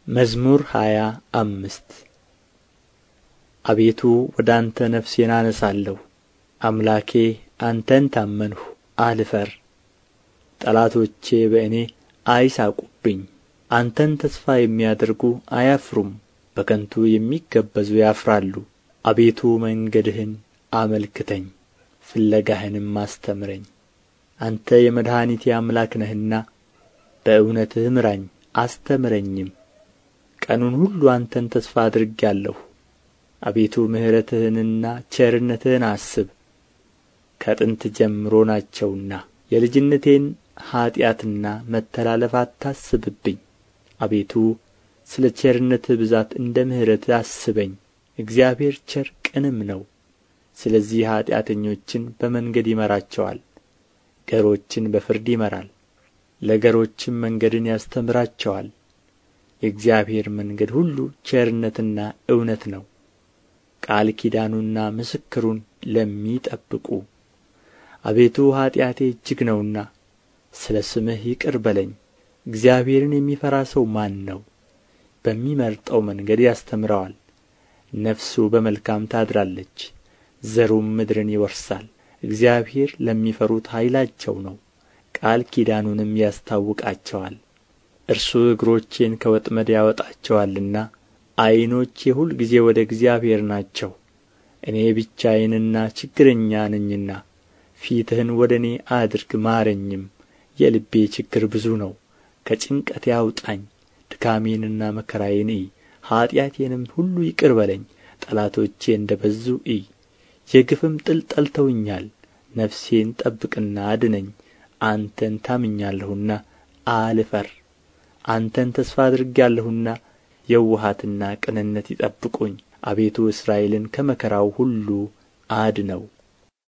መዝሙር 25 አቤቱ ወደ አንተ ነፍሴን አነሣለሁ። አምላኬ አንተን ታመንሁ አልፈር። ጠላቶቼ በእኔ አይሳቁብኝ። አንተን ተስፋ የሚያደርጉ አያፍሩም፣ በከንቱ የሚገበዙ ያፍራሉ። አቤቱ መንገድህን አመልክተኝ፣ ፍለጋህንም አስተምረኝ። አንተ የመድኃኒቴ አምላክ ነህና በእውነትህ ምራኝ አስተምረኝም። ቀኑን ሁሉ አንተን ተስፋ አድርጌአለሁ። አቤቱ ምሕረትህንና ቸርነትህን አስብ፣ ከጥንት ጀምሮ ናቸውና። የልጅነቴን ኃጢአትና መተላለፍ አታስብብኝ። አቤቱ ስለ ቸርነትህ ብዛት እንደ ምሕረትህ አስበኝ። እግዚአብሔር ቸር ቅንም ነው። ስለዚህ ኃጢአተኞችን በመንገድ ይመራቸዋል፣ ገሮችን በፍርድ ይመራል፣ ለገሮችም መንገድን ያስተምራቸዋል። የእግዚአብሔር መንገድ ሁሉ ቸርነትና እውነት ነው፣ ቃል ኪዳኑንና ምስክሩን ለሚጠብቁ። አቤቱ ኃጢአቴ እጅግ ነውና ስለ ስምህ ይቅር በለኝ። እግዚአብሔርን የሚፈራ ሰው ማን ነው? በሚመርጠው መንገድ ያስተምረዋል። ነፍሱ በመልካም ታድራለች፣ ዘሩም ምድርን ይወርሳል። እግዚአብሔር ለሚፈሩት ኃይላቸው ነው፣ ቃል ኪዳኑንም ያስታውቃቸዋል። እርሱ እግሮቼን ከወጥመድ ያወጣቸዋልና ዓይኖቼ ሁልጊዜ ወደ እግዚአብሔር ናቸው። እኔ ብቻዬንና ችግረኛ ነኝና ፊትህን ወደ እኔ አድርግ ማረኝም። የልቤ ችግር ብዙ ነው፣ ከጭንቀቴ አውጣኝ። ድካሜንና መከራዬን እይ፣ ኃጢአቴንም ሁሉ ይቅር በለኝ። ጠላቶቼ እንደ በዙ እይ፣ የግፍም ጥል ጠልተውኛል። ነፍሴን ጠብቅና አድነኝ፣ አንተን ታምኛለሁና አልፈር። አንተን ተስፋ አድርጌአለሁና የውሃትና ቅንነት ይጠብቁኝ። አቤቱ እስራኤልን ከመከራው ሁሉ አድነው።